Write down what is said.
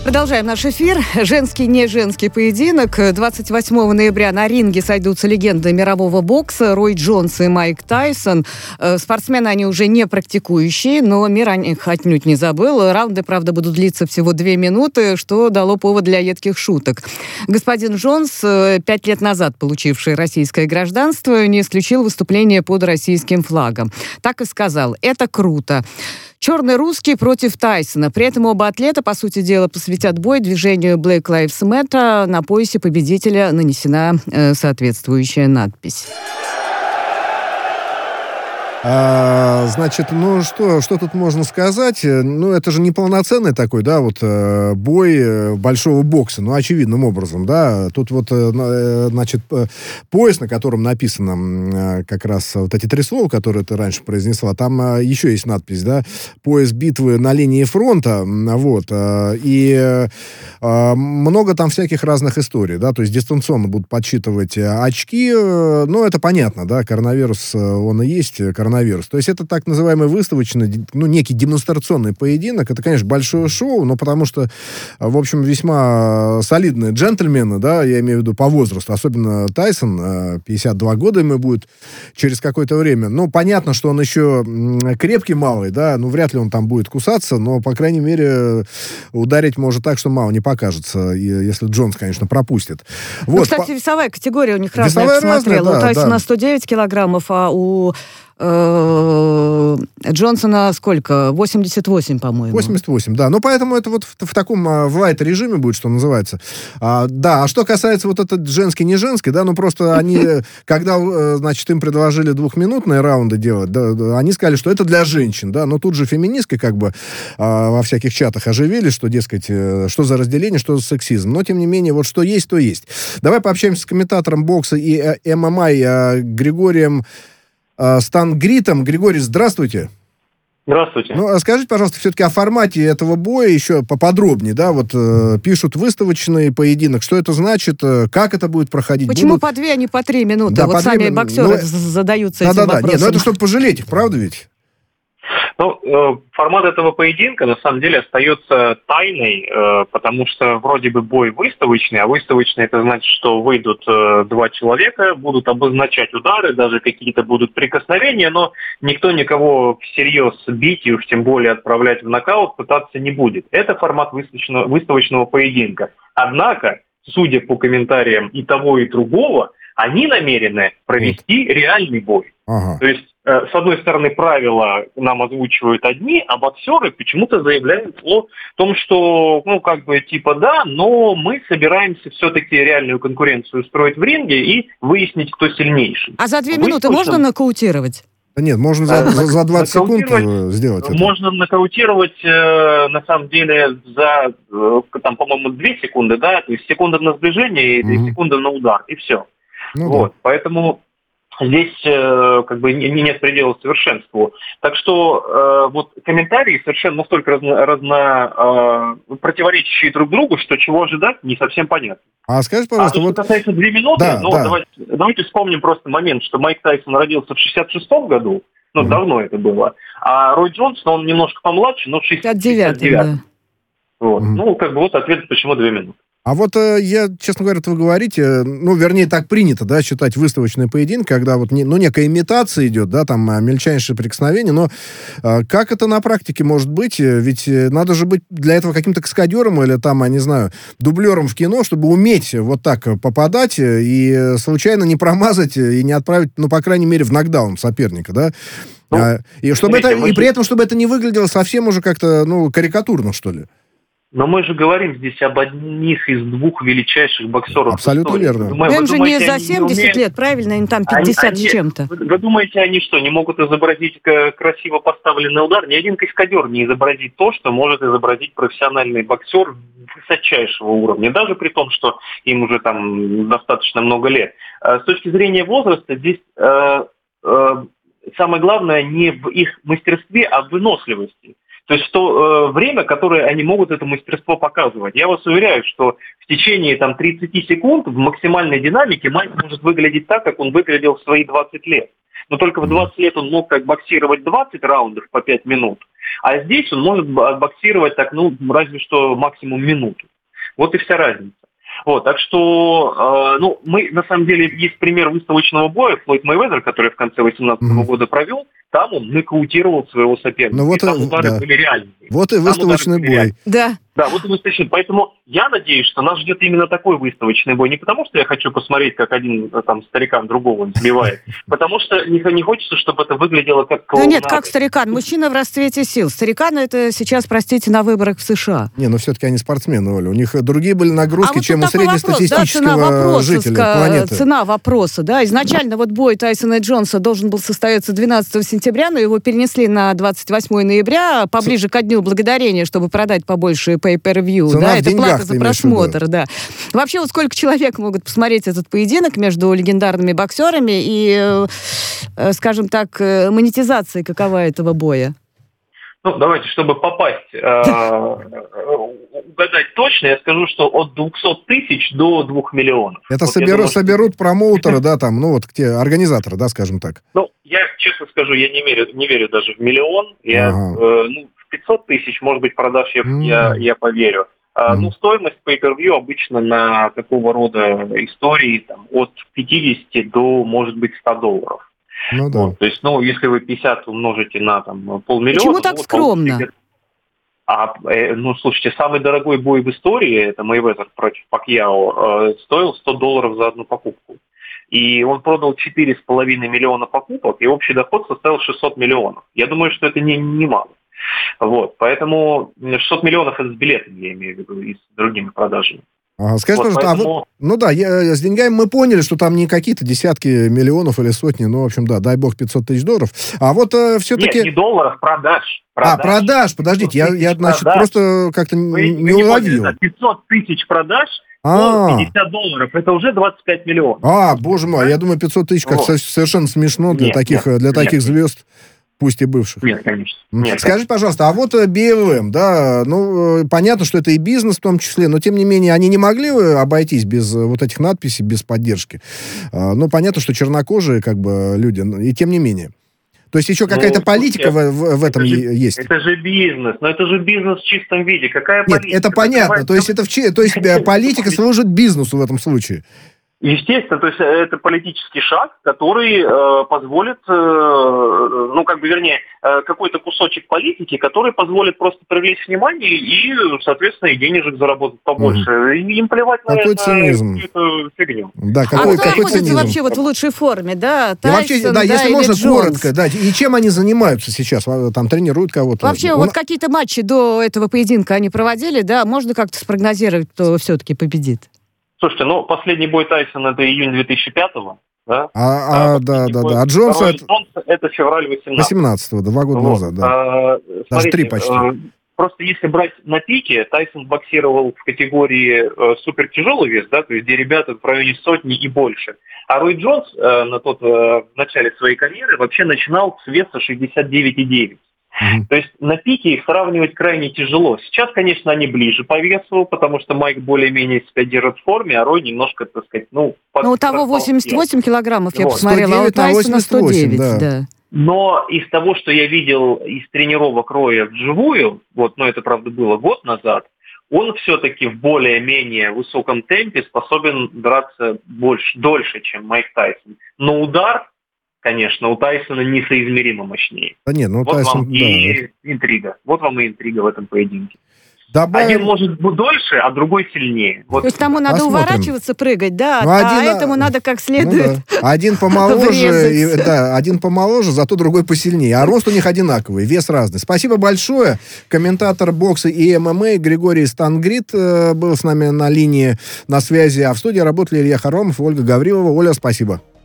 Продолжаем наш эфир. Женский, не женский поединок. 28 ноября на ринге сойдутся легенды мирового бокса Рой Джонс и Майк Тайсон. Спортсмены они уже не практикующие, но мир о них отнюдь не забыл. Раунды, правда, будут длиться всего 2 минуты, что дало повод для едких шуток. Господин Джонс, 5 лет назад получивший российское гражданство, не исключил выступление под российским флагом. Так и сказал: «Это круто. Черный русский против Тайсона». При этом оба атлета, по сути дела, посвятят бой движению Black Lives Matter. На поясе победителя нанесена соответствующая надпись. Значит, что тут можно сказать? Это же не полноценный такой, бой большого бокса, очевидным образом, да. Тут пояс, на котором написано как раз вот эти 3 слова, которые ты раньше произнесла, там еще есть надпись, да, пояс битвы на линии фронта, и много там всяких разных историй, да, то есть дистанционно будут подсчитывать очки, это понятно, да, коронавирус, он и есть коронавирус. То есть это так называемый выставочный, некий демонстрационный поединок. Это, конечно, большое шоу, но потому что, в общем, весьма солидные джентльмены, да, я имею в виду по возрасту, особенно Тайсон, 52 года ему будет через какое-то время. Понятно, что он еще крепкий малый, да, вряд ли он там будет кусаться, но, по крайней мере, ударить может так, что мало не покажется, если Джонс, конечно, пропустит. Кстати, весовая категория у них разная, я посмотрела. У Тайсона 109 килограммов, а у Джонсона сколько? 88, по-моему. 88, да. Поэтому это в таком в лайт-режиме будет, что называется. А что касается этот женский, не женский, да, просто они, когда, им предложили 2-минутные раунды делать, да, они сказали, что это для женщин, да, но тут же феминистки во всяких чатах оживились, что, дескать, что за разделение, что за сексизм. Но, тем не менее, что есть, то есть. Давай пообщаемся с комментатором бокса и ММА Григорием Стангритом. Григорий, здравствуйте. Здравствуйте. Скажите, пожалуйста, все-таки о формате этого боя еще поподробнее, да, пишут выставочный поединок, что это значит, как это будет проходить? Почему по 2, а не по 3 минуты? Да, сами боксеры задаются этим вопросом. Нет, это чтобы пожалеть их, правда ведь? Формат этого поединка на самом деле остается тайной, потому что вроде бы бой выставочный, а выставочный это значит, что выйдут 2 человека, будут обозначать удары, даже какие-то будут прикосновения, но никто никого всерьез бить и уж тем более отправлять в нокаут пытаться не будет. Это формат выставочного поединка. Однако, судя по комментариям и того, и другого, они намерены провести реальный бой. Ага. То есть, с одной стороны, правила нам озвучивают одни, а боксеры почему-то заявляют о том, что, да, но мы собираемся все-таки реальную конкуренцию устроить в ринге и выяснить, кто сильнейший. А за 2 минуты можно нокаутировать? Нет, можно за 20 секунд сделать это. Можно нокаутировать, на самом деле, за, по-моему, 2 секунды, да, то есть секунда на сближение и 2 секунды на удар, и все. Поэтому здесь нет предела совершенству. Так что комментарии совершенно настолько противоречащие друг другу, что чего ожидать, не совсем понятно. А скажите, пожалуйста, что касается 2 минуты, давайте вспомним просто момент, что Майк Тайсон родился в 66-м году, давно это было, а Рой Джонс, он немножко помладше, но в 69-м. Да. Ответ, почему 2 минуты. А я, честно говоря, вы говорите, вернее, так принято, да, считать выставочный поединок, когда некая имитация идет, да, там мельчайшее прикосновение, но как это на практике может быть? Ведь надо же быть для этого каким-то каскадером или там, я не знаю, дублером в кино, чтобы уметь вот так попадать и случайно не промазать и не отправить, по крайней мере, в нокдаун соперника, да? И при этом, чтобы это не выглядело совсем уже как-то, карикатурно, что ли. Но мы же говорим здесь об одних из 2 величайших боксеров. Абсолютно верно. Им же не за 70 лет, правильно? Им там 50 с чем-то. Вы думаете, они что, не могут изобразить красиво поставленный удар? Ни один каскадер не изобразит то, что может изобразить профессиональный боксер высочайшего уровня, даже при том, что им уже там достаточно много лет. С точки зрения возраста, здесь самое главное не в их мастерстве, а в выносливости. То есть в то время, которое они могут это мастерство показывать. Я вас уверяю, что в течение 30 секунд в максимальной динамике Майк может выглядеть так, как он выглядел в свои 20 лет. Но только в 20 лет он мог боксировать 20 раундов по 5 минут, А здесь он может боксировать так, разве что максимум минуту. Вот и вся разница. Вот, так что, мы, на самом деле, есть пример выставочного боя, Флойд Мейвезер, который в конце 2018 года провел, там он нокаутировал своего соперника. Там удары были реальные. Вот и выставочный бой. Да, вот и выставочный. Поэтому я надеюсь, что нас ждет именно такой выставочный бой. Не потому, что я хочу посмотреть, как один там старикан другого сбивает, потому что не хочется, чтобы это выглядело как клоунада. Да нет, как старикан. Мужчина в расцвете сил. Старикан это сейчас, простите, на выборах в США. Не, все-таки они спортсмены, Оля. У них другие были нагрузки, чем у среднестатистического жителя планеты. Цена вопроса, да. Изначально бой Тайсона и Джонса должен был состояться 12 сентября, но его перенесли на 28 ноября, поближе ко Дню Благодарения, чтобы продать побольше pay-per-view. Цена это плата за просмотр, да. Вообще, сколько человек могут посмотреть этот поединок между легендарными боксерами и, скажем так, монетизация какова этого боя? Давайте, чтобы попасть, угадать точно, я скажу, что от 200 тысяч до 2 миллионов. Это соберут промоутеры, те организаторы, да, скажем так. Я честно скажу, я не верю даже в миллион. В 500 тысяч, может быть, продаж я поверю. Стоимость pay-per-view обычно на такого рода истории от 50 до, может быть, $100. Да. То есть, если вы 50 умножите на полмиллиона... Почему так скромно? Слушайте, самый дорогой бой в истории, это Мейвезер против Пакьяо, стоил $100 за одну покупку. И он продал 4,5 миллиона покупок, и общий доход составил 600 миллионов. Я думаю, что это немало. Поэтому 600 миллионов это с билетами, я имею в виду, и с другими продажами. Скажи, пожалуйста, с деньгами мы поняли, что там не какие-то десятки миллионов или сотни, в общем, дай бог, $500 тысяч. А все-таки... Нет, не долларов, продаж. Продаж, подождите, я просто как-то не уловил. 500 тысяч продаж, $50, это уже 25 миллионов. Боже мой, я думаю, 500 тысяч как совершенно смешно для таких звезд. Пусть и бывших. Нет, конечно. Скажи, пожалуйста, BMM, понятно, что это и бизнес в том числе, но тем не менее они не могли обойтись без этих надписей, без поддержки. Понятно, что чернокожие люди, и тем не менее. То есть еще какая-то политика в этом есть. Это же бизнес, это же бизнес в чистом виде. Какая политика? Нет, это понятно. То есть политика служит бизнесу в этом случае. Естественно, то есть это политический шаг, который позволит, какой-то кусочек политики, который позволит просто привлечь внимание и, соответственно, и денежек заработать побольше. И им плевать на какой цинизм. Эту фигню. Да, какой цинизм. Вообще в лучшей форме, да? Тайсон, если можно, коротко, и чем они занимаются сейчас? Там тренируют кого-то? Вообще, какие-то матчи до этого поединка они проводили, да? Можно как-то спрогнозировать, кто все-таки победит? Слушайте, последний бой Тайсона это июнь 2005-го, да? Да. А Джонса это февраль 18-го. 2 года назад, да. Даже 3 почти. Просто если брать на пике, Тайсон боксировал в категории супертяжелый вес, да, то есть где ребята в районе сотни и больше. А Рой Джонс в начале своей карьеры вообще начинал с веса 69,9. То есть на пике их сравнивать крайне тяжело. Сейчас, конечно, они ближе по весу, потому что Майк более-менее себя держит в форме, а Рой немножко, так сказать, у того 88 килограммов, я посмотрела, а у Тайсона 109, да. Но из того, что я видел из тренировок Роя вживую, это, правда, было год назад, он все-таки в более-менее высоком темпе способен драться дольше, чем Майк Тайсон. Но удар, конечно, у Тайсона несоизмеримо мощнее. Тайсон, вам и интрига. Вот вам и интрига в этом поединке. Добавим... Один может быть дольше, а другой сильнее. То есть тому надо уворачиваться, прыгать, да, этому надо как следует один помоложе, зато другой посильнее. А рост у них одинаковый, вес разный. Спасибо большое. Комментатор бокса и ММА Григорий Стангрид был с нами на линии, на связи. А в студии работали Илья Харомов и Ольга Гаврилова. Оля, спасибо.